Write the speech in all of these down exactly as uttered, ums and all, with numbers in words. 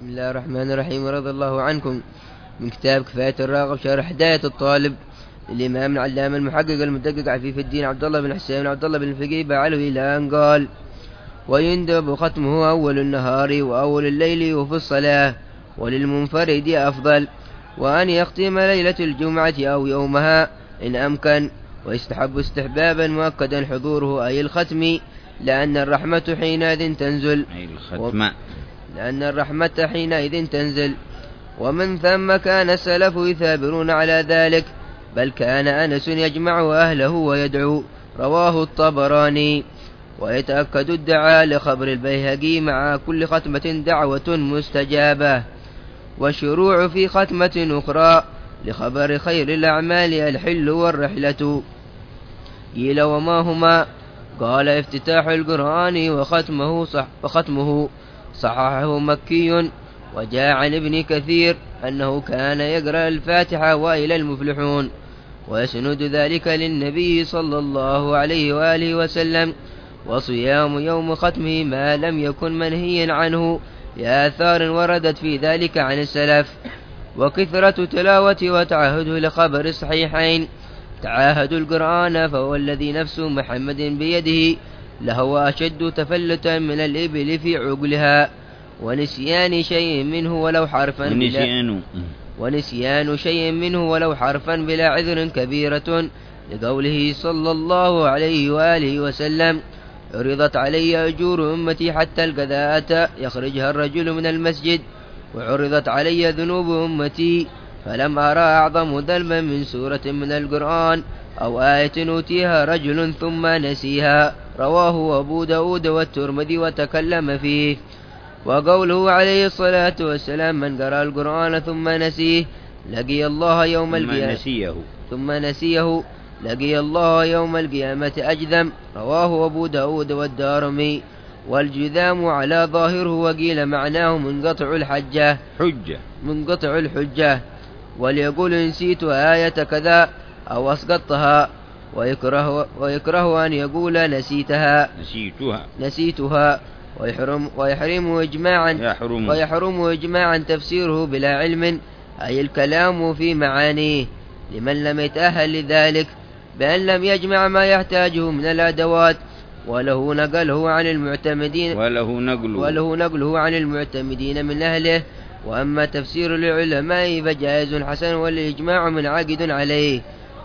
بسم الله الرحمن الرحيم. رضي الله عنكم. من كتاب كفاية الراغب شرح هداية الطالب للإمام العلامة المحقق المدقق عفيف الدين عبد الله بن حسين عبد الله بن الفقيه بعلوي إلى أن قال: ويندب ختمه أول النهار وأول الليل وفي الصلاة، وللمنفرد أفضل، وأن يختم ليلة الجمعة أو يومها إن أمكن، ويستحب استحبابا مؤكدا حضوره أي الختم، لأن الرحمة حينئذ تنزل أي الختمة لأن الرحمة حينئذ تنزل. ومن ثم كان السلف يثابرون على ذلك، بل كان أنس يجمع أهله ويدعو، رواه الطبراني. ويتأكد الدعاء لخبر البيهقي مع كل ختمة دعوة مستجابة، والشروع في ختمة أخرى لخبر خير الأعمال الحل والرحلة. قيل: وما هما؟ قال: افتتاح القرآن وختمه, صح وختمه صححه مكي. وجاء عن ابن كثير أنه كان يقرأ الفاتحة وإلى المفلحون، ويسند ذلك للنبي صلى الله عليه وآله وسلم. وصيام يوم ختمه ما لم يكن منهيا عنه لآثار وردت في ذلك عن السلف. وكثرة تلاوة وتعهده لخبر الصحيحين. تعاهدوا القرآن فهو الذي نفس محمد بيده لهو أشد تفلتا من الإبل في عقلها، ونسيان شيء منه ولو حرفا بلا ونسيان شيء منه ولو حرفا بلا عذر كبيرة، لقوله صلى الله عليه وآله وسلم: عرضت علي أجور أمتي حتى القذاءة يخرجها الرجل من المسجد، وعرضت علي ذنوب أمتي فلم أرى أعظم ذنبا من سورة من القرآن أو آية أوتيها رجل ثم نسيها، رواه أبو داود والترمذي وتكلم فيه. وقوله عليه الصلاة والسلام: من قرأ القرآن ثم نسيه لقي الله يوم القيامة نسيه ثم نسيه لقي الله يوم القيامة أجذم، رواه أبو داود والدارمي. والجذام على ظاهره، وقيل معناه منقطع الحجة حجة منقطع الحجة. وليقول: نسيت آية كذا أو أسقطتها، ويكره, ويكره أن يقول نسيتها نسيتها نسيتها ويحرم, ويحرم إجماعا يحرم. ويحرم إجماعا تفسيره بلا علم، أي الكلام في معانيه، لمن لم يتأهل لذلك بأن لم يجمع ما يحتاجه من الأدوات. وله نقله عن المعتمدين وله نقله وله نقله عن المعتمدين من أهله. وأما تفسير العلماء فجائز حسن، والإجماع منعقد عليه.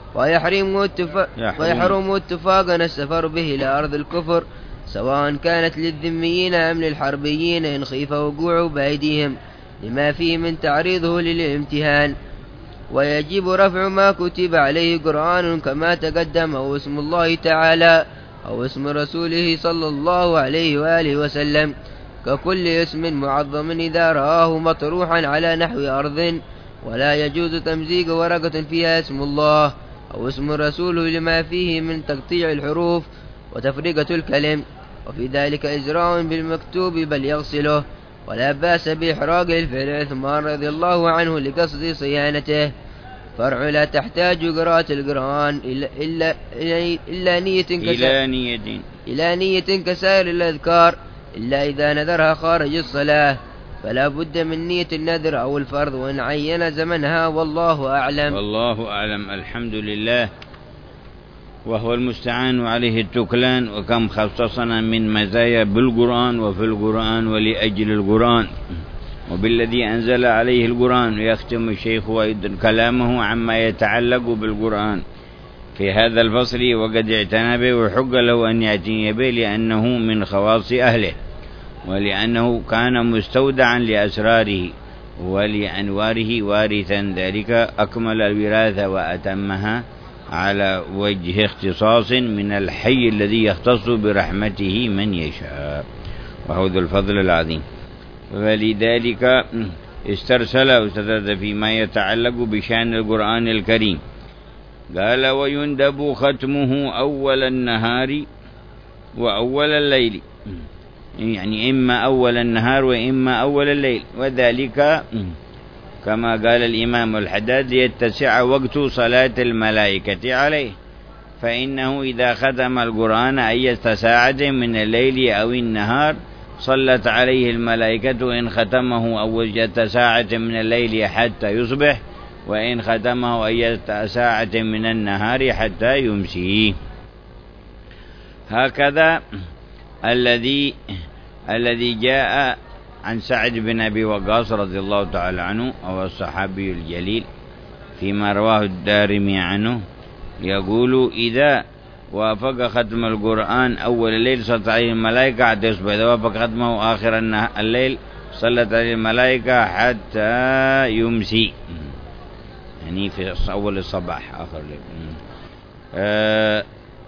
ويحرم اتفاق ويحرم اتفاقا السفر به إلى أرض الكفر، سواء كانت للذميين أم للحربيين، إن خيف وقوع بأيديهم لما فيه من تعريضه للامتهان. ويجب رفع ما كتب عليه قرآن كما تقدم، أو اسم الله تعالى أو اسم رسوله صلى الله عليه وآله وسلم، ككل اسم معظم إذا رآه مطروحا على نحو أرض. ولا يجوز تمزيق ورقة فيها اسم الله أو اسم رسوله لما فيه من تقطيع الحروف وتفرقة الكلم، وفي ذلك إجراء بالمكتوب بل يغسله. ولا بأس بإحراق الفعل. عثمان رضي الله عنه لقصد صيانته. فرع: لا تحتاج قراءة القرآن إلا, إلا, إلا نية إلى نية إلى نية كسائر الأذكار، إلا إذا نذرها خارج الصلاة، فلا بد من نية النذر أو الفرض، وإن عين زمنها، والله أعلم. والله أعلم. الحمد لله، وهو المستعان عليه التكلان. وكم خصصنا من مزايا بالقرآن وفي القرآن ولأجل القرآن وبالذي أنزل عليه القرآن. ويختم الشيخ أيضا كلامه عما يتعلق بالقرآن في هذا الفصل، وقد اعتنى به وحق له أن يأتي به، لأنه من خواص أهله، ولأنه كان مستودعا لأسراره ولأنواره وارثا، ذلك أكمل الوراثة وأتمها على وجه اختصاص من الحي الذي يختص برحمته من يشاء، وهو ذو الفضل العظيم. ولذلك استرسل واستدرد فيما يتعلق بشأن القرآن الكريم. قال: ويندب ختمه أول النهار وأول الليل، يعني إما أول النهار وإما أول الليل، وذلك كما قال الإمام الحداد ليتسع وقت صلاة الملائكة عليه، فإنه إذا ختم القرآن أي ساعة من الليل أو النهار صلت عليه الملائكة إن ختمه أول ساعة من الليل حتى يصبح، وإن ختمه أي ساعة من النهار حتى يمسي. هكذا الذي الذي جاء عن سعد بن أبي وقاص رضي الله تعالى عنه، وهو الصحابي الجليل، فيما رواه الدارمي عنه، يقول: إذا وافق ختم القرآن أول الليل صلت عليه الملائكة حتى يصبح، إذا وافق ختمه آخر الليل صلت عليه الملائكة حتى يمسي، يعني في أول الصباح آخر الليل. أه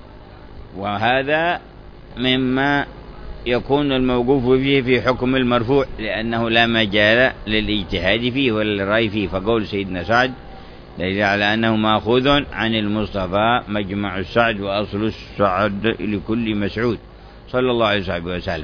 وهذا مما يكون الموقوف فيه في حكم المرفوع، لأنه لا مجال للاجتهاد فيه ولا للرأي فيه. فقول سيدنا سعد دليل على أنه مأخوذ عن المصطفى مجمع السعد وأصل السعد لكل مسعود صلى الله عليه وسلم.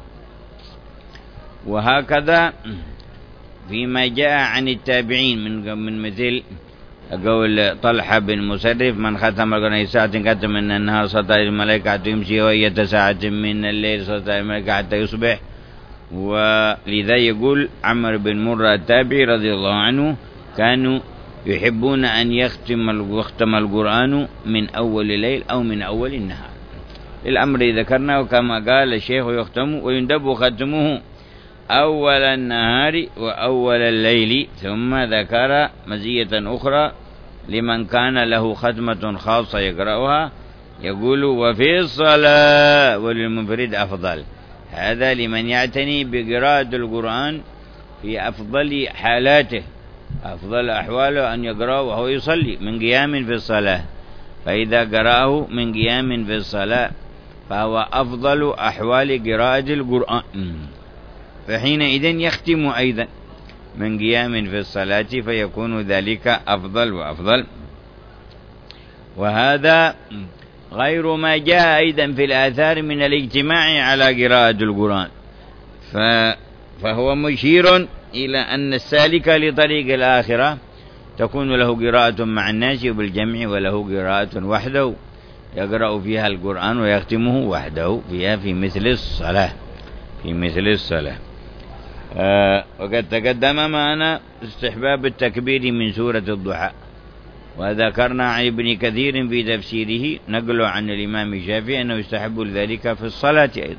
وهكذا فيما جاء عن التابعين من من مثل قول طلحة بن مسرف: من ختم القرآن ساعة ختم من النهار صلت عليه الملائكة حتى يمسي، وهي ساعة من الليل صلت عليه الملائكة حتى يصبح. ولذا يقول عمرو بن مرة التابعي رضي الله عنه: كانوا يحبون أن يختم يختم القرآن من أول الليل أو من أول النهار. الأمر ذكرناه كما قال الشيخ: يختم ويندب ختمه أول النهار وأول الليل. ثم ذكر مزية أخرى لمن كان له ختمة خاصة يقرأها، يقول: وفي الصلاة وللمنفرد أفضل. هذا لمن يعتني بقراءة القرآن في أفضل حالاته، أفضل أحواله أن يقرأه وهو يصلي من قيام في الصلاة، فإذا قرأه من قيام في الصلاة فهو أفضل أحوال قراءة القرآن، فحينئذ يختم أيضا من قيام في الصلاة، فيكون ذلك أفضل وأفضل. وهذا غير ما جاء أيضا في الآثار من الاجتماع على قراءة القرآن، فهو مشير إلى أن السالك لطريق الآخرة تكون له قراءة مع الناس بالجمع، وله قراءة وحده يقرأ فيها القرآن ويختمه وحده فيها في مثل الصلاة في مثل الصلاة. آه وقد تقدم معنا استحباب التكبير من سورة الضحى، وذكرنا عن ابن كثير في تفسيره نقل عن الإمام الشافعي أنه يستحب ذلك في الصلاة أيضا.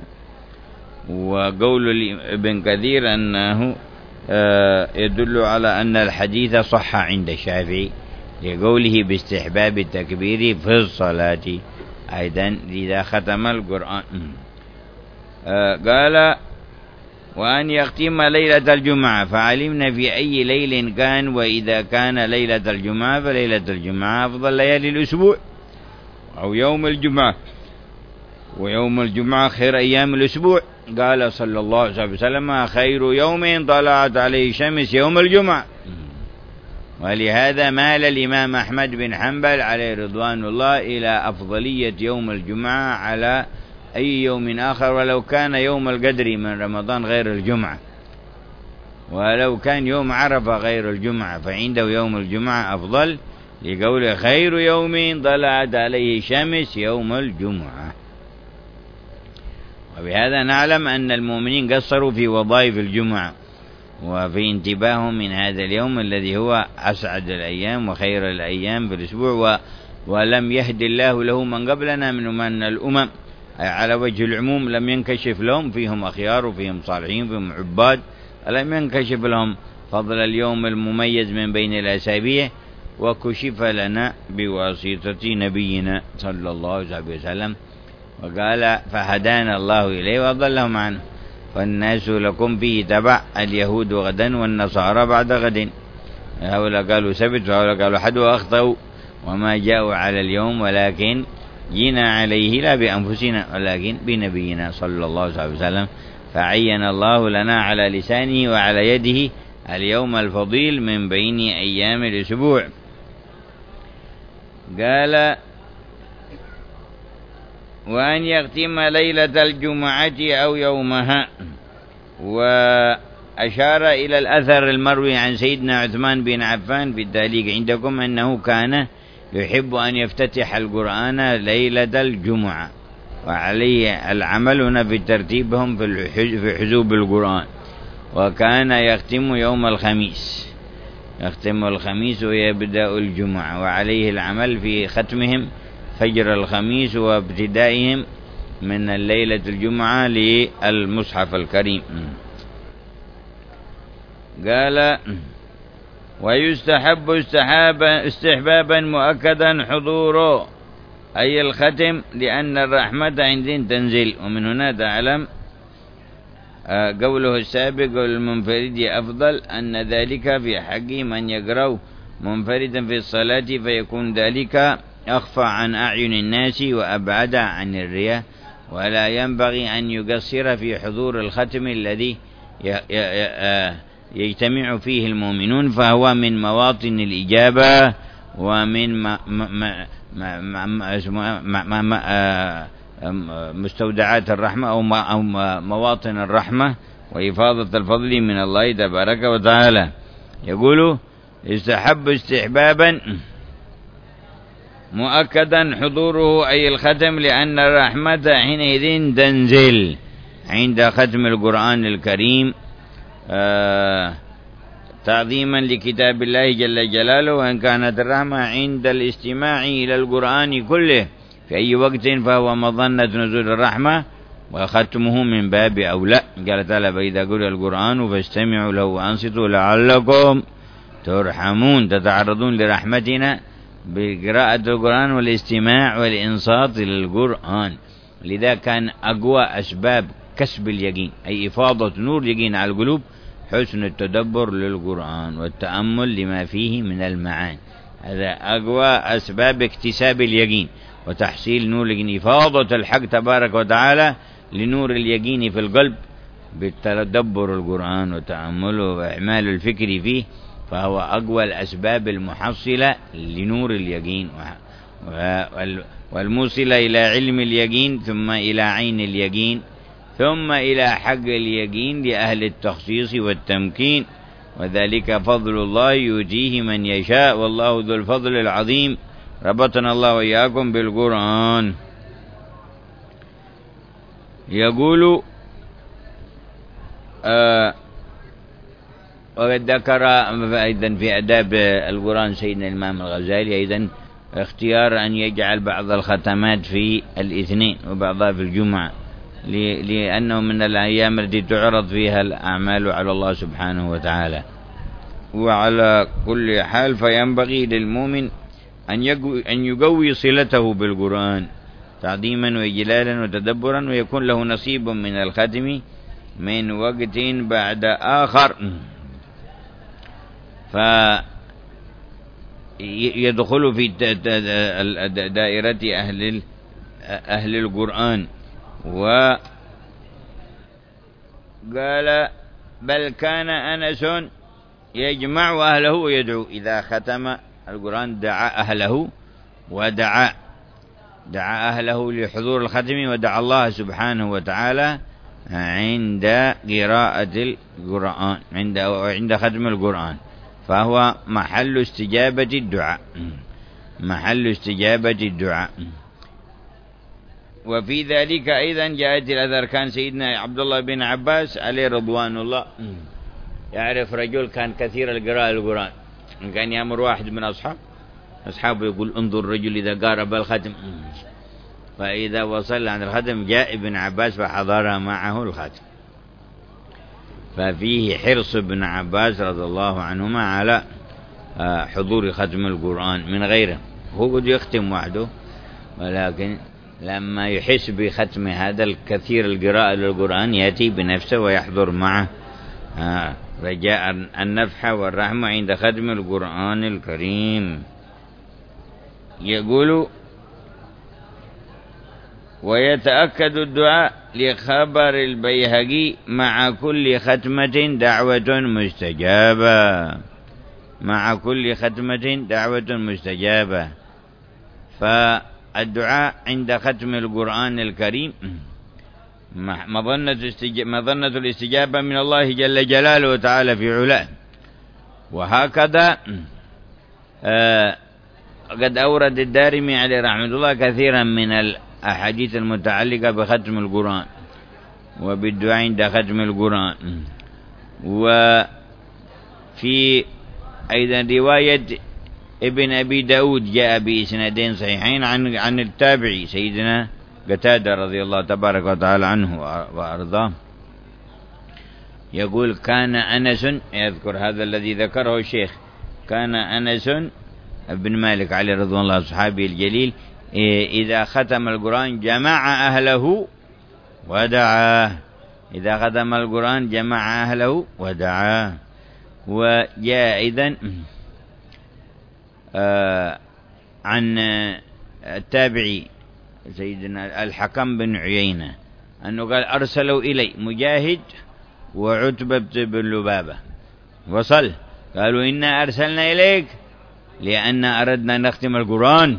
وقول ابن كثير أنه آه يدل على أن الحديث صح عند الشافعي لقوله باستحباب التكبير في الصلاة أيضا إذا ختم القرآن. آه قال: وأن يختم ليلة الجمعة، فعلمنا في أي ليل كان، وإذا كان ليلة الجمعة فليلة الجمعة أفضل ليالي الأسبوع، أو يوم الجمعة، ويوم الجمعة خير أيام الأسبوع. قال صلى الله عليه وسلم: خير يوم طلعت عليه الشمس يوم الجمعة. ولهذا مال الإمام أحمد بن حنبل عليه رضوان الله إلى أفضلية يوم الجمعة على أي يوم آخر، ولو كان يوم القدر من رمضان غير الجمعة، ولو كان يوم عرفة غير الجمعة، فعنده يوم الجمعة أفضل، لقول: خير يوم طلعت عليه الشمس يوم الجمعة. وبهذا نعلم أن المؤمنين قصروا في وظائف الجمعة وفي انتباههم من هذا اليوم الذي هو أسعد الأيام وخير الأيام في الأسبوع، و ولم يهد الله له من قبلنا من من الأمم على وجه العموم، لم ينكشف لهم، فيهم أخيار وفيهم صالحين فيهم عباد، لم ينكشف لهم فضل اليوم المميز من بين الأسابيع، وكشف لنا بواسطة نبينا صلى الله عليه وسلم. وقال: فهدانا الله إليه وأضلهم عنه، فالناس لكم فيه تبع، اليهود غدا والنصارى بعد غد، هؤلاء قالوا سبت وهؤلاء قالوا حد وأخطأوا، وما جاءوا على اليوم ولكن جينا عليه لا بأنفسنا ولكن بنبينا صلى الله عليه وسلم، فعين الله لنا على لسانه وعلى يده اليوم الفضيل من بين أيام الأسبوع. قال: وأن يختم ليلة الجمعة أو يومها. وأشار إلى الأثر المروي عن سيدنا عثمان بن عفان في التعليق عندكم أنه كان يحب أن يفتتح القرآن ليلة الجمعة، وعليه العمل هنا في ترتيبهم في حزوب القرآن. وكان يختم يوم الخميس، يختم الخميس ويبدأ الجمعة، وعليه العمل في ختمهم فجر الخميس وابتدائهم من الليلة الجمعة للمصحف الكريم. قال: ويستحب استحبابا مؤكدا حضوره أي الختم، لأن الرحمة عندين تنزل. ومن هنا تعلم قوله السابق: والمنفرد أفضل، أن ذلك في حق من يقرأ منفردا في الصلاة، فيكون ذلك أخفى عن أعين الناس وأبعد عن الرياء، ولا ينبغي أن يقصر في حضور الختم الذي يجتمع فيه المؤمنون، فهو من مواطن الإجابة ومن مستودعات الرحمة أو مواطن الرحمة وإفاضة الفضل من الله تبارك وتعالى. يقول: استحب استحبابا مؤكدا حضوره أي الختم، لأن الرحمة حينئذ تنزل عند ختم القرآن الكريم آه تعظيما لكتاب الله جل جلاله. وإن كانت الرحمة عند الاستماع إلى القرآن كله في أي وقت فهو مظنة نزول الرحمة، وختمه من باب أولى. قال تعالى: فإذا قرئ القرآن فاستمعوا له وأنصتوا لعلكم ترحمون. تتعرضون لرحمتنا بقراءة القرآن والاستماع والإنصات للقرآن. لذا كان أقوى أسباب كسب اليقين أي إفاضة نور اليقين على القلوب حسن التدبر للقرآن والتأمل لما فيه من المعاني. هذا أقوى أسباب اكتساب اليقين وتحصيل نور اليقين، إفاضة الحق تبارك وتعالى لنور اليقين في القلب بالتدبر القرآن وتأمله وإعمال الفكر فيه، فهو أقوى الأسباب المحصلة لنور اليقين والموصلة إلى علم اليقين، ثم إلى عين اليقين، ثم إلى حق اليقين لأهل التخصيص والتمكين. وذلك فضل الله يؤتيه من يشاء، والله ذو الفضل العظيم. ربطنا الله وإياكم بالقرآن. يقول آه وقد ذكر أيضا في أداب القرآن سيدنا الإمام الغزالي أيضا اختيار أن يجعل بعض الختمات في الاثنين وبعضها في الجمعة، لأنه من الأيام التي تعرض فيها الأعمال على الله سبحانه وتعالى. وعلى كل حال فينبغي للمؤمن أن يقوي صلته بالقرآن تعظيما وإجلالا وتدبرا، ويكون له نصيب من الختم من وقت بعد آخر، فيدخل في دائرة أهل أهل القرآن. وقال: بل كان أنس يجمع أهله ويدعو. إذا ختم القرآن دعا أهله ودعا دعا أهله لحضور الختم، ودعا الله سبحانه وتعالى عند قراءة القرآن عند عند ختم القرآن، فهو محل استجابة الدعاء محل استجابة الدعاء. وفي ذلك أيضا جاءت الأثر. كان سيدنا عبد الله بن عباس عليه رضوان الله يعرف رجل كان كثير القراءة القرآن، كان يأمر واحد من أصحاب أصحابه يقول: انظر الرجل إذا قارب الختم، فإذا وصل عند الختم جاء ابن عباس فحضر معه الختم. ففيه حرص ابن عباس رضي الله عنهما على حضور ختم القرآن من غيره. هو قد يختم وحده، ولكن لما يحس بختم هذا الكثير القراءة للقرآن يأتي بنفسه ويحضر معه رجاء النفح والرحمة عند ختم القرآن الكريم. يقول: ويتأكد الدعاء لخبر البيهقي: مع كل ختمة دعوة مستجابة مع كل ختمة دعوة مستجابة. فالدعاء عند ختم القرآن الكريم مظنة مظنة الاستجابة من الله جل جلاله وتعالى في علاه. وهكذا آه قد أورد الدارمي عليه رحمة الله كثيرا من أحاديث المتعلقة بختم القرآن وبالدعاء عند ختم القرآن. وفي أيضا رواية ابن أبي داود جاء بإسنادين صحيحين عن عن التابعي سيدنا قتادة رضي الله تبارك وتعالى عنه وأرضاه، يقول كان أنس، يذكر هذا الذي ذكره الشيخ، كان أنس بن مالك عليه رضوان الله الصحابي الجليل إذا ختم القرآن جمع أهله ودعاه، إذا ختم القرآن جمع أهله ودعاه. وجاء أيضا آه عن التابعي سيدنا الحكم بن عيينة أنه قال أرسلوا إلي مجاهد وعتبة بن لبابة وصل، قالوا إنا أرسلنا إليك لأن أردنا نختم القرآن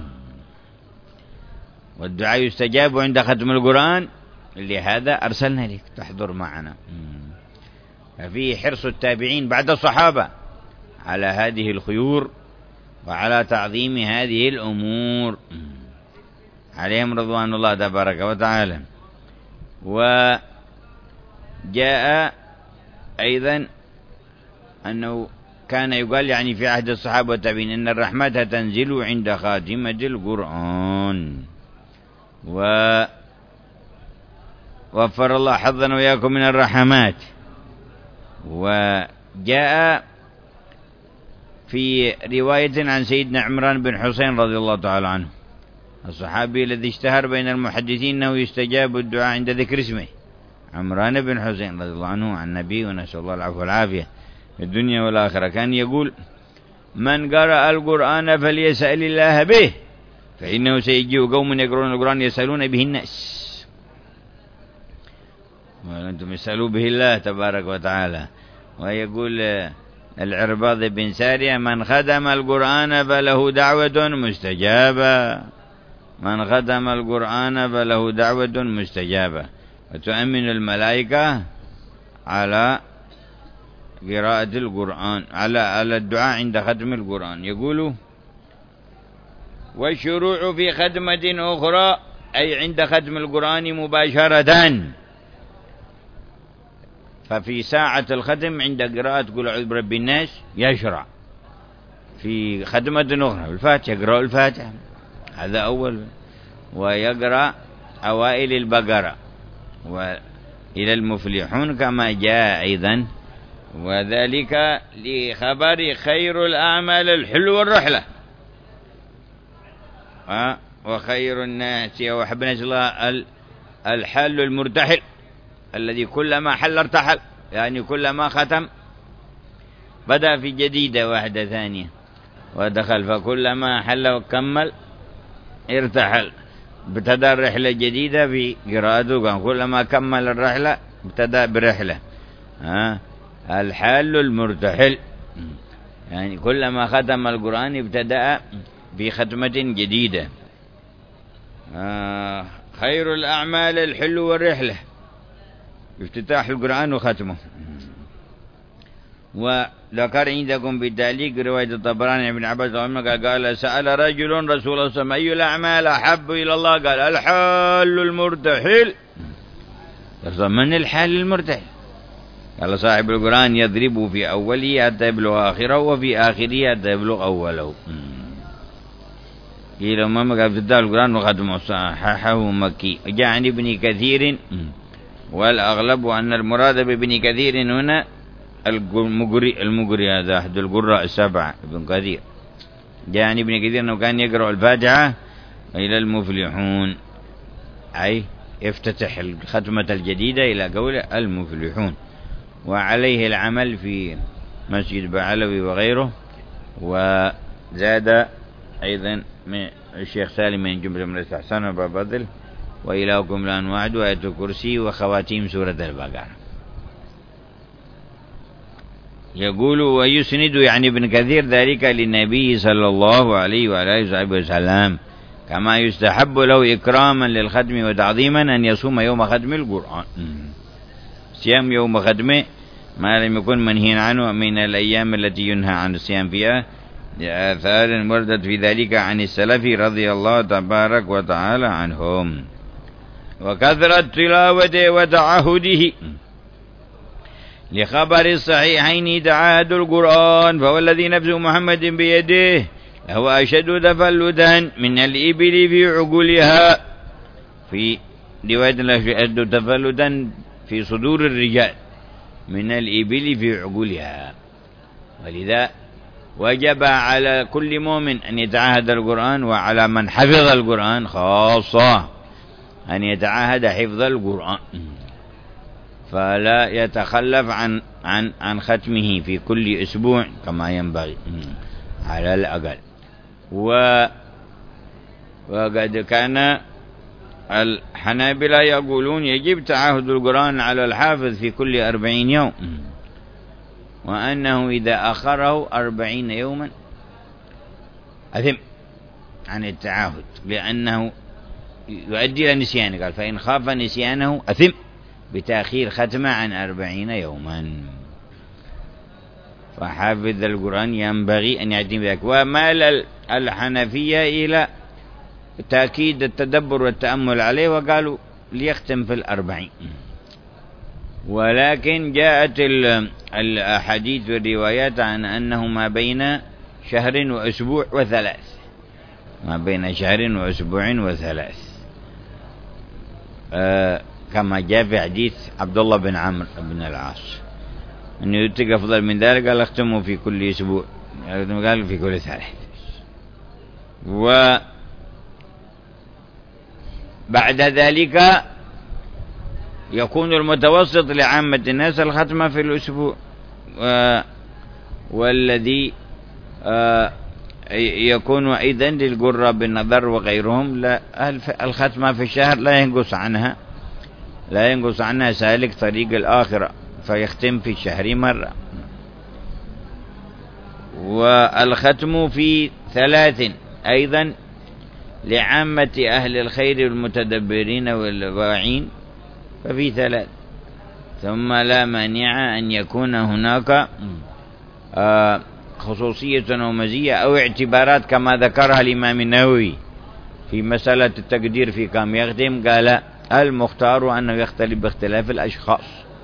والدعاء يستجاب عند ختم القرآن، لهذا أرسلنا إليك تحضر معنا. ففيه حرص التابعين بعد الصحابة على هذه الخيور وعلى تعظيم هذه الأمور عليهم رضوان الله تبارك وتعالى. وجاء أيضا أنه كان يقال يعني في عهد الصحابة والتابعين إن الرحمة تنزل عند خاتمة القرآن. ووفر الله حظنا وإياكم من الرحمات. وجاء في رواية عن سيدنا عمران بن حسين رضي الله تعالى عنه الصحابي الذي اشتهر بين المحدثين أنه يستجاب الدعاء عند ذكر اسمه، عمران بن حسين رضي الله عنه عن النبي ونسأل الله العفو والعافية في الدنيا والآخرة، كان يقول من قرأ القرآن فليسأل الله به فإنه سيجيء قوم يقرؤون القرآن يسألون به الناس وأنتم يسألوا به الله تبارك وتعالى. ويقول العرباض بن سارية من خدم القرآن فله دعوة مستجابة، من خدم القرآن فله دعوة مستجابة. وتؤمن الملائكة على قراءة القرآن على على الدعاء عند ختم القرآن. يقول والشروع في ختمة أخرى أي عند ختم القرآن مباشرة، ففي ساعة الختم عند قراءة قل أعوذ برب الناس يشرع في ختمة أخرى الفاتحة، يقرأ الفاتحة هذا أول، ويقرأ أوائل البقرة وإلى المفلحون كما جاء أيضا، وذلك لخبر خير الأعمال الحلو والرحلة وخير الناس وحب الناس الله الحل المرتحل الذي كلما حل ارتحل، يعني كلما ختم بدأ في جديدة واحدة ثانية ودخل، فكلما حل وكمل ارتحل، ابتدأ الرحلة جديدة في قراءته، كلما كمل الرحلة ابتدأ برحلة. ها الحال المرتحل يعني كلما ختم القرآن ابتدأ بختمة جديدة. آه خير الأعمال الحل والرحلة افتتاح القرآن وختمه. وذكر عندكم بالتعليق رواية الطبراني بن عباس قال سأل رجل رسول الله صلى الله عليه وسلم أي الأعمال أحب إلى الله؟ قال الحال المرتحل. من الحال المرتحل؟ قال صاحب القرآن يضرب في أوله حتى يبلغ آخره وفي آخره حتى يبلغ أوله. قيل ما قال افتتاح القرآن وختمه صححه مكي. جاء عن ابن كثير والأغلب أن المراد بابن كثير هنا المقري المقري هذا أحد القراء السبعة ابن كثير. جاء عن ابن كثير أنه كان يقرأ الفاتحة إلى المفلحون أي يفتتح الختمة الجديدة إلى قول المفلحون، وعليه العمل في مسجد بعلوي وغيره. وزاد أيضا من الشيخ سالم من جملة من الاستحسان وبابذل وإلهكم لا نوعد وآية الكرسي وخواتيم سورة البقرة. يقول ويسند يعني ابن كثير ذلك للنبي صلى الله عليه وعلى آله وصحبه وسلم، كما يستحب له إكراما للختم وتعظيما أن يصوم يوم ختم القرآن. صيام يوم ختمه ما لم يكن منهيا عنه من الأيام التي ينهى عن الصيام فيها، لآثار وردت في ذلك عن السلف رضي الله تبارك وتعالى عنهم. وكثرة تلاوته وتعهده، لخبر الصحيحين تعاهد القرآن، فهو الذي نفس محمد بيده هو أشد تفلتا من الإبل في عقولها، في رواية أشد تفلتا في صدور الرجال من الإبل في عقولها. ولذا وجب على كل مؤمن أن يتعاهد القرآن، وعلى من حفظ القرآن خاصة أن يتعاهد حفظ القرآن، فلا يتخلف عن عن عن ختمه في كل أسبوع كما ينبغي على الأقل. و وقد كان الحنابلة يقولون يجب تعاهد القرآن على الحافظ في كل أربعين يوم، وأنه إذا أخره أربعين يوما أثم عن التعاهد، لأنه يؤدي إلى نسيانه. قال فإن خاف نسيانه أثم بتأخير ختمه عن أربعين يوما. فحافظ القرآن ينبغي أن يعتني بذلك. ومال الحنفية إلى تأكيد التدبر والتأمل عليه، وقالوا ليختم في الأربعين. ولكن جاءت الأحاديث والروايات عن أنه ما بين شهر وأسبوع وثلاث، ما بين شهر وأسبوع وثلاث، آه كما جاء في حديث عبد الله بن عمرو بن العاص أنه يتقى أفضل من ذلك، قال اختموا في كل أسبوع، قال في كل ثلاث. وبعد ذلك يكون المتوسط لعامة الناس الختمة في الأسبوع، و... والذي آه يكون أيضا للقرى بالنظر وغيرهم لا الختمة في الشهر لا ينقص عنها لا ينقص عنها سالك طريق الآخرة، فيختم في الشهر مرة. والختم في ثلاث أيضا لعامة أهل الخير والمتدبرين والواعين، ففي ثلاث. ثم لا مانع أن يكون هناك آه خصوصية ومزية أو اعتبارات كما ذكرها الإمام النووي في مسألة التقدير في كم يختم. قال المختار أنه يختلف باختلاف الأشخاص،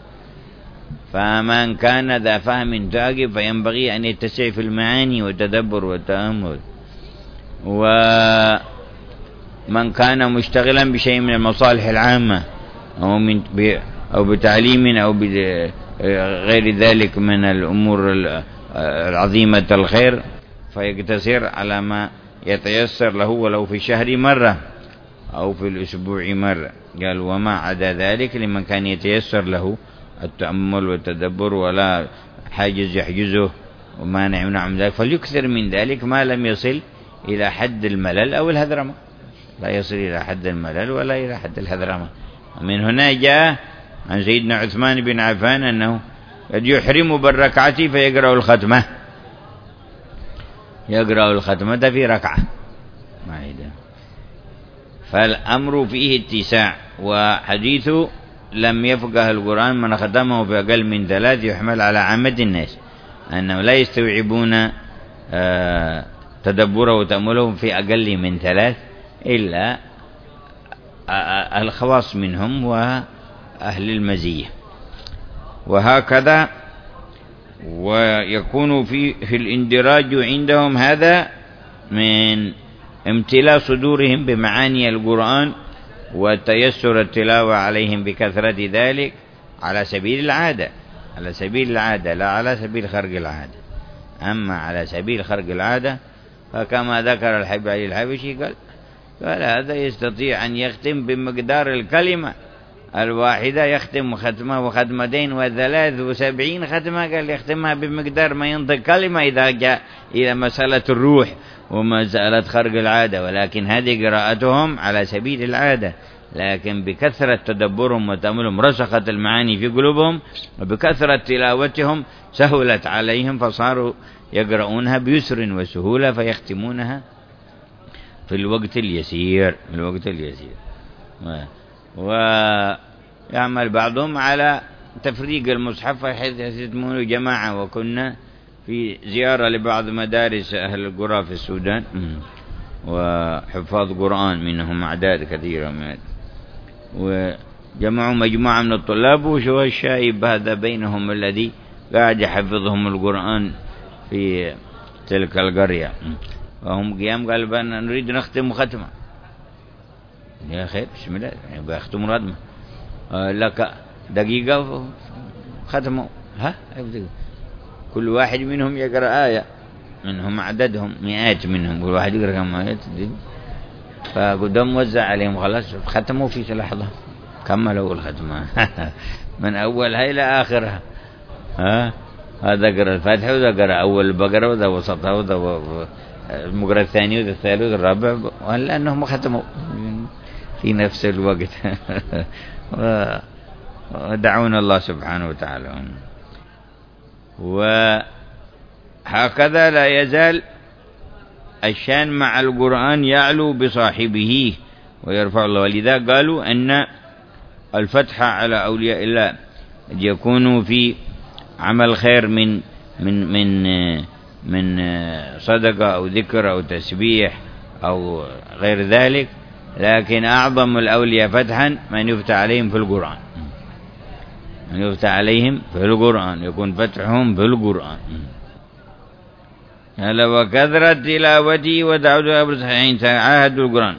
فمن كان ذا فهم تاقب فينبغي أن يتسع في المعاني والتدبر والتأمل، ومن كان مشتغلا بشيء من المصالح العامة أو, من أو بتعليم أو بغير ذلك من الأمور العظيمة الخير فيقتصر على ما يتيسر له ولو في الشهر مرة أو في الأسبوع مرة. قال وما عدا ذلك لمن كان يتيسر له التأمل والتدبر ولا حاجز يحجزه ومانع يمنع من ذلك فليكثر من ذلك ما لم يصل إلى حد الملل أو الهذرمة، لا يصل إلى حد الملل ولا إلى حد الهذرمة. من هنا جاء عن سيدنا عثمان بن عفان أنه قد يحرم بالركعة فيقرأ الختمة، يقرأ الختمة في ركعة معيدة. فالأمر فيه اتساع. وحديث لم يفقه القرآن من ختمه في أقل من ثلاث يحمل على عامة الناس أنه لا يستوعبون تدبره وتأمله في أقل من ثلاث إلا الخواص منهم وأهل المزية. وهكذا ويكون في في الاندراج عندهم هذا من امتلاء صدورهم بمعاني القرآن وتيسر التلاوة عليهم بكثرة ذلك على سبيل العادة، على سبيل العادة لا على سبيل خرق العادة. أما على سبيل خرق العادة فكما ذكر الحبيب علي الحبشي قال قال هذا يستطيع أن يختم بمقدار الكلمة الواحدة، يختم ختمة وختمتين وثلاث وسبعين ختمة، قال يختمها بمقدار ما ينطق كلمة إذا جاء إلى مسألة الروح ومسألة خرق العادة. ولكن هذه قراءتهم على سبيل العادة، لكن بكثرة تدبرهم وتأملهم رسخت المعاني في قلوبهم، وبكثرة تلاوتهم سهلت عليهم فصاروا يقرؤونها بيسر وسهولة فيختمونها في الوقت اليسير في الوقت اليسير ويعمل بعضهم على تفريق المصحف حيث يختمون جماعة. وكنا في زيارة لبعض مدارس أهل القرى في السودان وحفاظ قرآن منهم أعداد كثيرة من وجمعوا مجموعة من الطلاب، وشو الشايب هذا بينهم الذي قاعد يحفظهم القرآن في تلك القرية، وهم قيام قال بأن نريد نختم ختمة. يا خير بسم الله، يعني بيختموا ردمة آه لك دقيقة ختموا. ها كل واحد منهم يقرأ آية، منهم عددهم مئات منهم، كل واحد يقرأ كم آية، فقدام وزع عليهم خلاص ختموا في لحظة، كملوا الختمة من أولها إلى آخرها. ها هذا قرأ الفاتحة وذا قرأ أول البقرة وذا وسطها وذا المقرأ الثاني وذا الثالث وذا الرابع، ولا أنهم ختموا في نفس الوقت ودعونا الله سبحانه وتعالى. وهكذا لا يزال الشان مع القرآن يعلو بصاحبه ويرفع الله، ولذا قالوا أن الفتح على أولياء الله يكونوا في عمل خير من من من من صدقة أو ذكر أو تسبيح أو غير ذلك، لكن أعظم الأولياء فتحا من يفتح عليهم في القرآن، من يفتح عليهم في القرآن يكون فتحهم في القرآن. هلا وكثرة تلاوتي ودعوته أبرز حين تعاهدوا القرآن.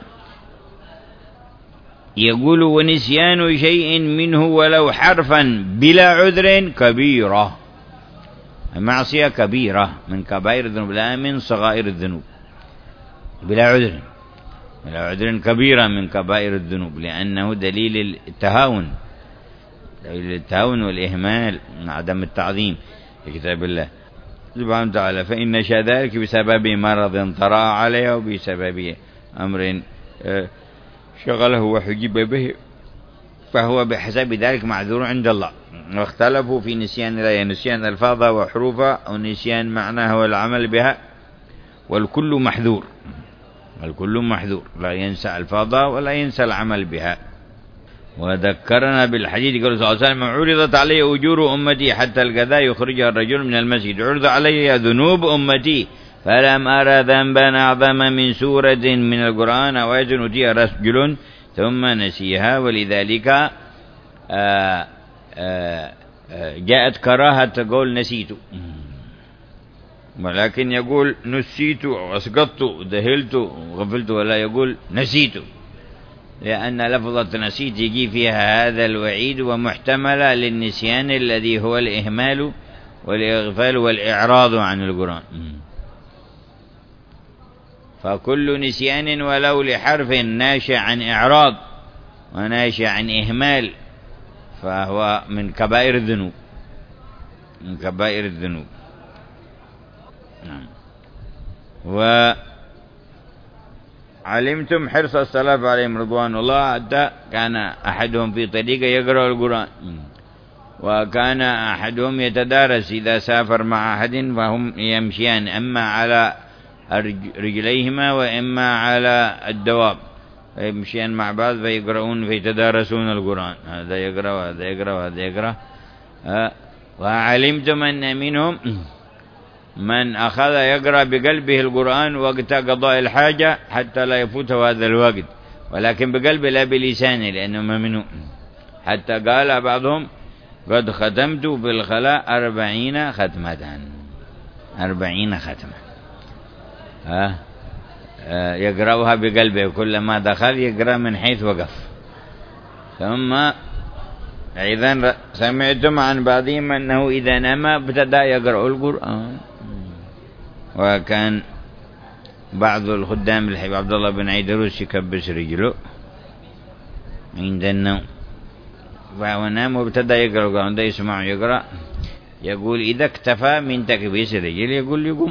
يقول ونسيان شيء منه ولو حرفا بلا عذر كبيرة، معصية كبيرة من كبائر الذنوب لا من صغائر الذنوب، بلا عذر، بلا عذر كبيرة من كبائر الذنوب، لأنه دليل التهاون، دليل التهاون والإهمال عدم التعظيم لكتاب الله سبحانه وتعالى. فإن شاء ذلك بسبب مرض طرأ عليه وبسبب أمر شغله وحجب به، فهو بحسب ذلك معذور عند الله. واختلفوا في نسيان الآية، نسيان ألفاظها وحروفها أو نسيان معناها والعمل بها، والكل محذور، الكل محذور، لا ينسى ألفاظها ولا ينسى العمل بها. وذكرنا بالحديث قال صلى الله عليه وسلم عرضت علي أجور أمتي حتى الغداء يخرجها الرجل من المسجد، عرض علي ذنوب أمتي فلم أرى ذنبا أعظم من سورة من القرآن أو آية أوتيها رجل ثم نسيها. ولذلك آآ آآ جاءت كراهة تقول نسيت، ولكن يقول نسيت وأسقطت ذهلت وغفلت، ولا يقول نسيت، لأن لفظة نسيت يجي فيها هذا الوعيد ومحتملة للنسيان الذي هو الإهمال والإغفال والإعراض عن القرآن. فكل نسيان ولو لحرف ناشئ عن إعراض وناشئ عن إهمال فهو من كبائر الذنوب، من كبائر الذنوب. نعم. وعلمتم حرص السلف عليهم رضوان الله، حتى كان أحدهم في طريقه يقرأ القرآن، وكان أحدهم يتدارس إذا سافر مع أحد فهم يمشيان أما على رجليهما وإما على الدواب، يمشيان مع بعض فيقرؤون فيتدارسون القرآن، هذا يقرأ وهذا يقرأ وهذا يقرأ. وعلمتم أن منهم من أخذ يقرأ بقلبه القرآن وقت قضاء الحاجة حتى لا يفوته هذا الوقت، ولكن بقلبه لا بلسانه لأنه ممنوع. حتى قال بعضهم قد ختمت في الخلاء أربعين ختمة، أربعين ختمة ها يقرأها بقلبه، كلما دخل يقرأ من حيث وقف. ثم أيضا سمعتم عن بعضهم أنه إذا نام ابتدأ يقرأ القرآن. وكان بعض الخدام الحبيب عبد الله بن عيدروس يكبس رجله عند النوم ونام وابتدأ يقرأ القرآن، ده يسمع يقرأ، يقول إذا اكتفى من تكبيس الرجل يقول يقوم،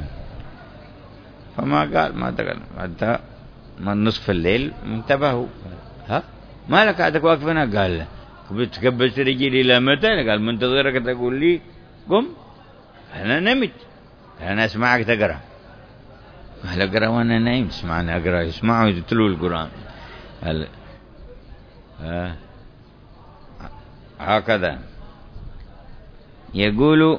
فما قال ما تقال حتى من نصف الليل انتبهوا، ها ما لك عادك واقفنا؟ قال بتكبس رجلي إلى متى؟ قال منتظرك تقول لي قم، أنا نمت، أنا أسمعك تقرأ. قال أقرأ وأنا نايم، اسمعني أقرأ، اسمعوا يتلوا القرآن. قال آه. هكذا يقول.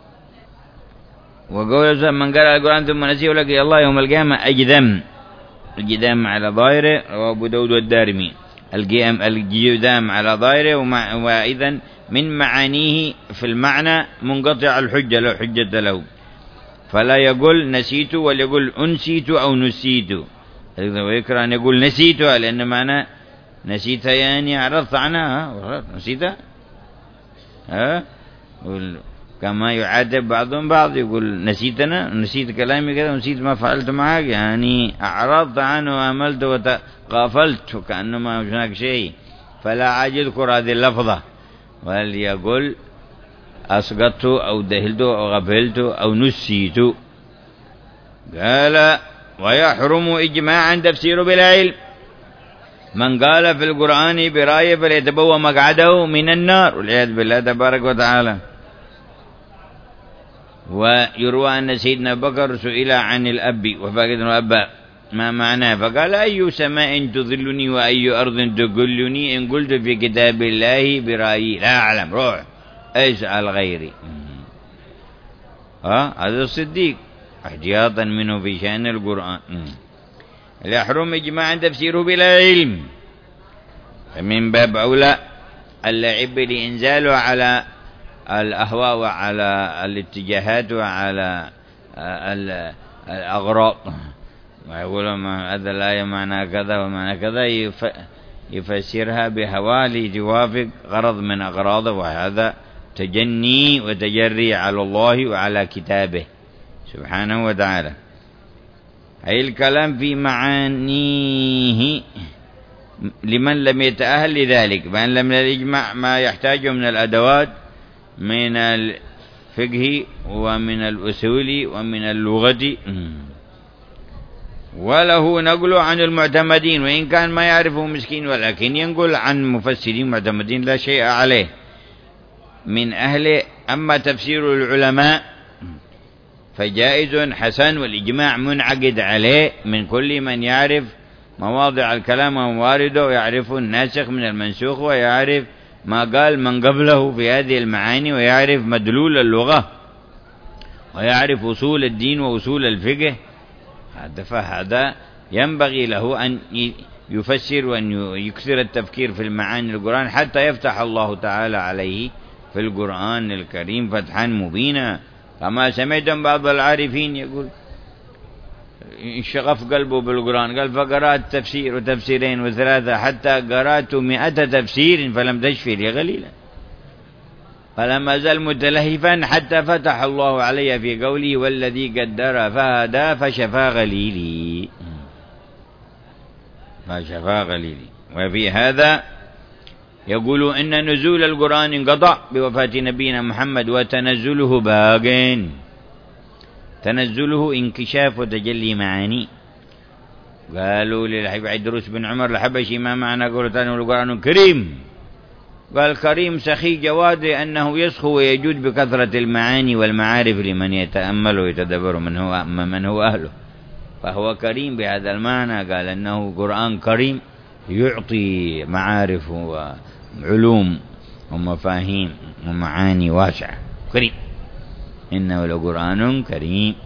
وقول من قرأ القرآن ثم نسيه لقي الله يوم القيامة أجذم، الجذام على ظاهره، رواه أبو داود والدارمي. الجذام على ظاهره، وإذا من معانيه في المعنى منقطع الحجة لا حجة له، فلا يقول نسيت وليقول أنسيت أو نسيت، ويكره أن يقول نسيتها لأن معنى نسيتها يعني عرضت عنها نسيتها، ها كما يعاتب بعضهم بعض يقول نسيتنا نسيت كلامي كذا ونسيت ما فعلت معك، يعني أعرضت عنه وأملت وتغافلت وكأنما هناك شيء، فلا عاد يذكر هذه اللفظة، بل يقول أسقطت أو دهلت أو غفلت أو نسيت. قال ويحرم إجماعا تفسير بلا علم، من قال في القرآن برأيه فليتبوأ مقعده من النار والعياذ بالله تبارك وتعالى. ويروى أن سيدنا بكر سئل عن الأب وفاقد الأب ما معناه، فقال أي سماء تظلني وأي أرض تقلني، إن قلت في كتاب الله برأيي لا أعلم روح اسأل غيري. ها هذا الصديق احتياطا منه في شأن القرآن. يحرم إجماعا تفسيره بلا علم، فمن باب أولى اللعب لإنزاله على الأهواء وعلى الاتجاهات وعلى الأغراض، ويقول هذا الآية معنى كذا ومعنى كذا يفسرها بهواه لتوافق غرض من أغراضه، وهذا تجني وتجري على الله وعلى كتابه سبحانه وتعالى. أي الكلام في معانيه لمن لم يتأهل لذلك، بأن لم يجمع ما يحتاجه من الأدوات من الفقه ومن الأصول ومن اللغة، وله نقل عن المعتمدين وإن كان ما يعرفه مسكين، ولكن ينقل عن مفسرين معتمدين لا شيء عليه من أهله. أما تفسير العلماء فجائز حسن، والإجماع منعقد عليه من كل من يعرف مواضع الكلام وموارده، ويعرف الناسخ من المنسوخ، ويعرف ما قال من قبله في هذه المعاني، ويعرف مدلول اللغة، ويعرف أصول الدين وأصول الفقه. فهذا ينبغي له أن يفسر وأن يكثر التفكير في المعاني القرآن حتى يفتح الله تعالى عليه في القرآن الكريم فتحا مبينا. كما سمعتم بعض العارفين يقول انشغف قلبه بالقرآن، قال فقرأت تفسير وتفسيرين وثلاثة حتى قرأت مئة تفسير فلم تشفي لي غليلا، فلما زال متلهفا حتى فتح الله علي في قوله والذي قدر فهدى فشفى غليلي فشفى غليلي. وفي هذا يقول إن نزول القرآن انقطع بوفاة نبينا محمد، وتنزله باق، تنزله انكشاف وتجلي معاني. قالوا للحبيب عيدروس بن عمر الحبشي ما معنى قولتان القرآن كريم؟ قال كريم سخي جواد أنه يسخو ويجود بكثرة المعاني والمعارف لمن يتأمل ويتدبر من هو, من هو أهله، فهو كريم بهذا المعنى. قال أنه قرآن كريم يعطي معارف وعلوم ومفاهيم ومعاني واسعة، كريم إنه لقرآن كريم.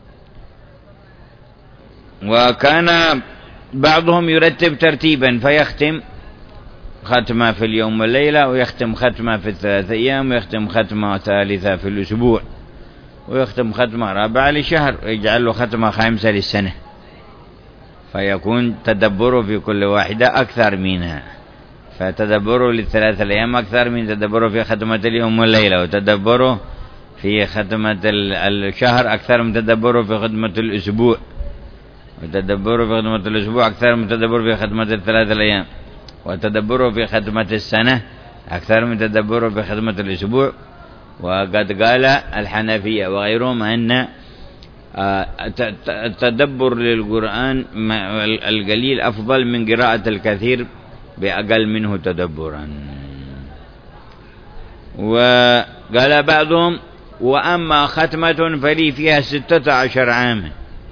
وكان بعضهم يرتب ترتيبا فيختم ختمة في اليوم والليلة، ويختم ختمة في الثلاث أيام، ويختم ختمة ثالثة في الأسبوع، ويختم ختمة رابعة لشهر، ويجعل له ختمة خامسة للسنة، فيكون تدبره في كل واحدة أكثر منها، فتدبره للثلاث الأيام أكثر من تدبره في ختمة اليوم والليلة، وتدبره في ختمة الشهر أكثر من تدبره في ختمة الأسبوع، وتدبره في ختمة الأسبوع أكثر من تدبره في ختمة الثلاث الأيام، وتدبره في ختمة السنة أكثر من تدبره في ختمة الأسبوع. وقد قال الحنفية وغيرهم أن التدبر للقرآن القليل أفضل من قراءة الكثير بأقل منه تدبرا. وقال بعضهم وأما ختمة فلي فيها ستة عشر عاما.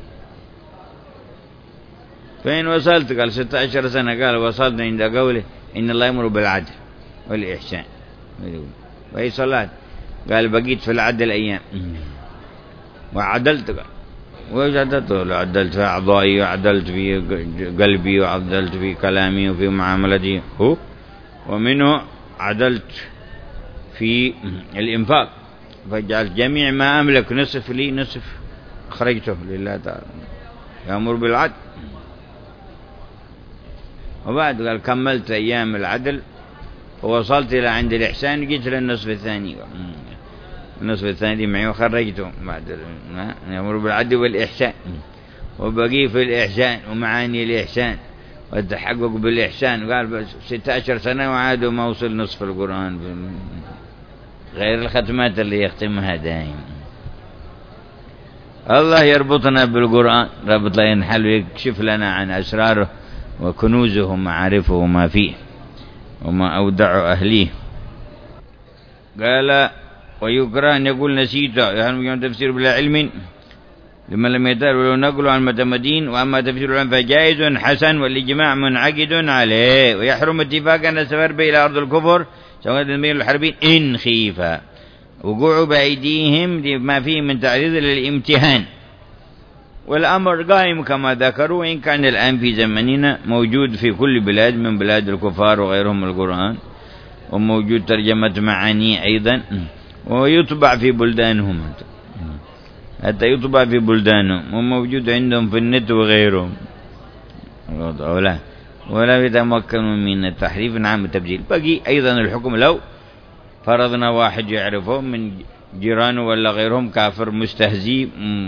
فين وصلت؟ قال ستة عشر سنة. قال وصلت عند قوله إن الله يأمر بالعدل والإحسان وهي صلاة. قال بقيت في العدل أيام وعدلت. قال وإيش عدلته؟ لو عدلت في أعضائي وعدلت في قلبي وعدلت في كلامي وفي معاملتي هو، ومنه عدلت في الإنفاق، فجعلت جميع ما أملك نصف لي نصف أخرجته لله تعالى، يأمر بالعدل. وبعد قال كملت أيام العدل ووصلت إلى عند الإحسان، جيت للنصف الثاني، النصف الثاني معي وخرجته بعد يأمر بالعدل والإحسان، وبقي في الإحسان ومعاني الإحسان والتحقق بالإحسان. قال بس ستة عشر سنة وعادوا ما وصل نصف القرآن، غير الختمات اللي يختمها دائم. الله يربطنا بالقرآن ربط لا ينحل، ويكشف لنا عن أسراره وكنوزه ومعارفه وما فيه وما أودع أهليه. قال ويكره أن يقول نسيت، يعني تفسير بلا علم لمن لم يدار ولو نقل عن متمدين. وأما تفسير العلم فجائز حسن والإجماع منعقد عليه، ويحرم اتفاقا السفر به إلى أرض الكفر سواء من الحربين إن خيف وقوع بأيديهم لما فيه من تعريض للامتحان. والأمر قائم كما ذكروا، وإن كان الآن في زمننا موجود في كل بلاد من بلاد الكفار وغيرهم القرآن، وموجود ترجمة معاني أيضا، ويطبع في بلدانهم، حتى يطبع في بلدانهم وموجود عندهم في النت وغيرهم، ولا ولا يتمكنوا من التحريف نعم التبديل. بقي أيضا الحكم لو فرضنا واحد يعرفه من جيرانه ولا غيرهم كافر مستهزي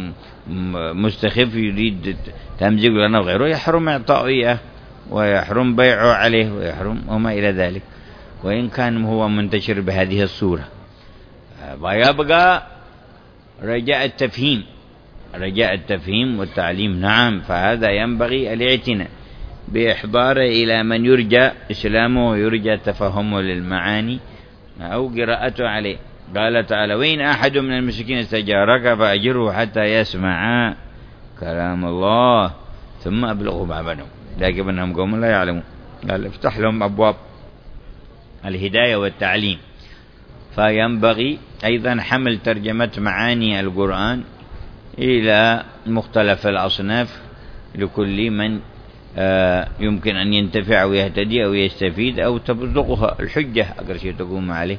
مستخف يريد تمزيق لنا وغيره، يحرم إعطائه إياه ويحرم بيعه عليه ويحرم وما إلى ذلك، وإن كان هو منتشر بهذه الصورة. ويبقى رجاء التفهيم، رجاء التفهيم والتعليم نعم، فهذا ينبغي الاعتناء بإحضاره إلى من يرجى إسلامه ويرجى تفهمه للمعاني أو قراءته عليه. قال تعالى وإن أحد من المشركين استجارك فأجره حتى يسمع كلام الله ثم أبلغه مأمنه، لكن أنهم قوم لا يعلمون. قال افتح لهم أبواب الهداية والتعليم. فينبغي أيضا حمل ترجمة معاني القرآن إلى مختلف الأصناف لكل من يمكن أن ينتفع ويهتدي أو يستفيد أو تبلغها الحجة أقل شيء تقوم عليه.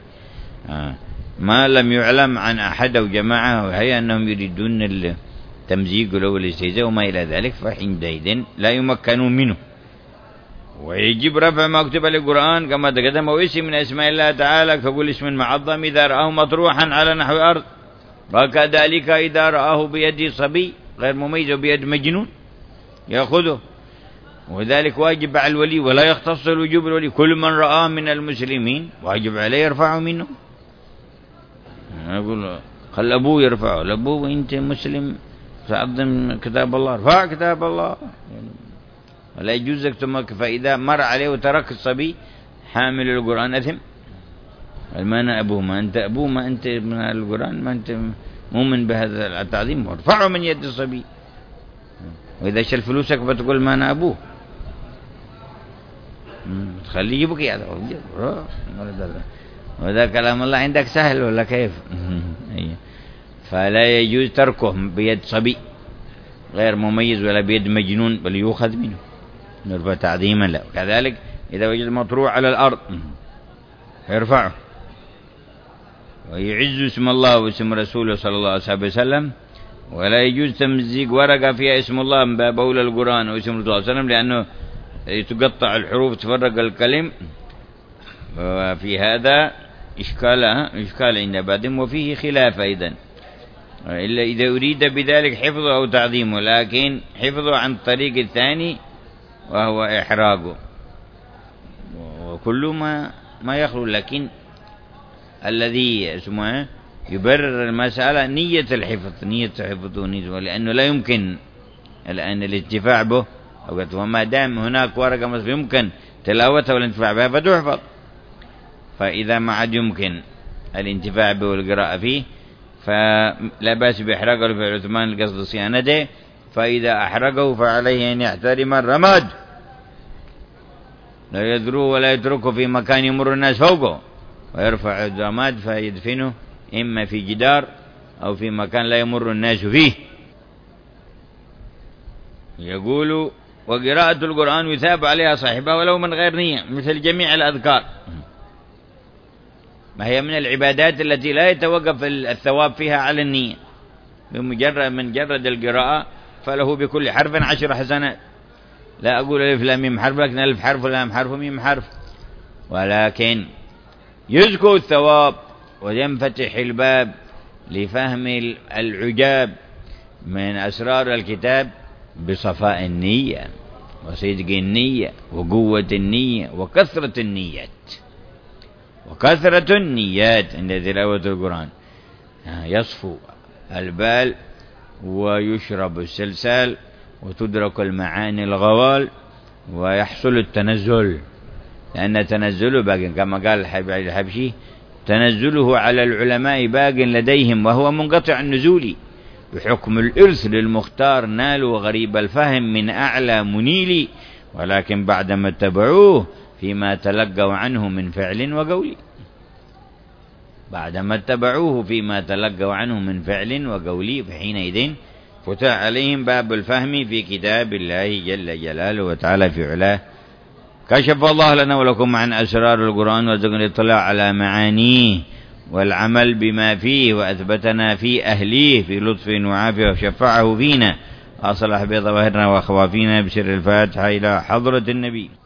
ما لم يعلم عن أحد أو جماعة وهي أنهم يريدون التمزيق له والاستهزاء وما إلى ذلك، فحينئذ لا يمكنون منه. ويجب رفع ما كتب للقرآن كما تقدم، واسم من أسماء الله تعالى فقل اسم معظم إذا رآه مطروحا على نحو أرض، وكذلك إذا رآه بيد صبي غير مميز وبيد مجنون يأخذه. وذلك واجب على الولي ولا يختص الوجوب الولي، كل من رآه من المسلمين واجب عليه يرفعه منه. أقول خل أبوه يرفعه، لأبوه وإنت مسلم تعظم كتاب الله، ارفع كتاب الله ولا يجوز لك تمك. فإذا مر عليه وترك الصبي حامل القرآن أثم. المعنى أبوه، ما أنت أبوه، ما أنت من القرآن، ما أنت مؤمن بهذا التعظيم، ارفعه من يد الصبي. وإذا شل فلوسك بتقول ما أنا أبوه، تخليه يبكي هذا. وهذا كلام الله عندك سهل ولا كيف؟ فلا يجوز تركه بيد صبي غير مميز ولا بيد مجنون، بل يؤخذ منه نرفع تعظيما له. كذلك إذا وجد مطروح على الأرض يرفعه ويعز اسم الله واسم رسوله صلى الله عليه وسلم. ولا يجوز تمزيق ورقة فيها اسم الله من باب أولى القرآن واسم الله صلى الله عليه وسلم، لأنه تقطع الحروف تفرق الكلم، وفي هذا إشكال إشكال عند بعضهم، وفيه خلاف أيضا إلا إذا أريد بذلك حفظه أو تعظيمه، لكن حفظه عن طريق الثاني وهو إحراقه، وكل ما ما يخلو. لكن الذي اسمه يبرر المسألة نية الحفظ، نية الحفظ ونية، لأنه لا يمكن الآن الانتفاع به، وما دام هناك ورقة مصر يمكن تلاوتها والانتفاع بها فتحفظ. فإذا ما عاد يمكن الانتفاع به والقراءة فيه فلا بأس بإحراقه في عثمان القصد صيانته. فإذا أحرقه فعليه أن يحترم الرماد، لا يذروه ولا يتركه في مكان يمر الناس فوقه، ويرفع الرماد فيدفنه إما في جدار أو في مكان لا يمر الناس فيه. يقول وقراءة القرآن يثاب عليها صاحبها ولو من غير نية مثل جميع الأذكار، ما هي من العبادات التي لا يتوقف الثواب فيها على النية، بمجرد من جرد القراءة فله بكل حرف عشر حسنات. لا أقول ألف لام ميم حرف، لكن ألف حرف لام حرف ميم حرف، ولكن يزكو الثواب وينفتح الباب لفهم العجاب من أسرار الكتاب بصفاء النية وصدق النية وقوة النية وكثرة النيات وكثرة النيات عند تلاوة القرآن. يصفو البال ويشرب السلسال وتدرك المعاني الغوال ويحصل التنزل، لأن تنزله باق كما قال الحبشي تنزله على العلماء باق لديهم وهو منقطع النزول، بحكم الإرث للمختار نالوا غريب الفهم من أعلى منيل، ولكن بعدما اتبعوه فيما تلقوا عنه من فعل وقول بعدما اتبعوه فيما تلقوا عنه من فعل وقول فحينئذ فتح عليهم باب الفهم في كتاب الله جل جلاله وتعالى في علاه. كشف الله لنا ولكم عن أسرار القرآن وارزقنا الاطلاع على معانيه والعمل بما فيه، وأثبتنا في أهليه في لطف وعافية وشفعه فينا، أصلح بظواهرنا وأخوافنا بسر الفاتحة إلى حضرة النبي.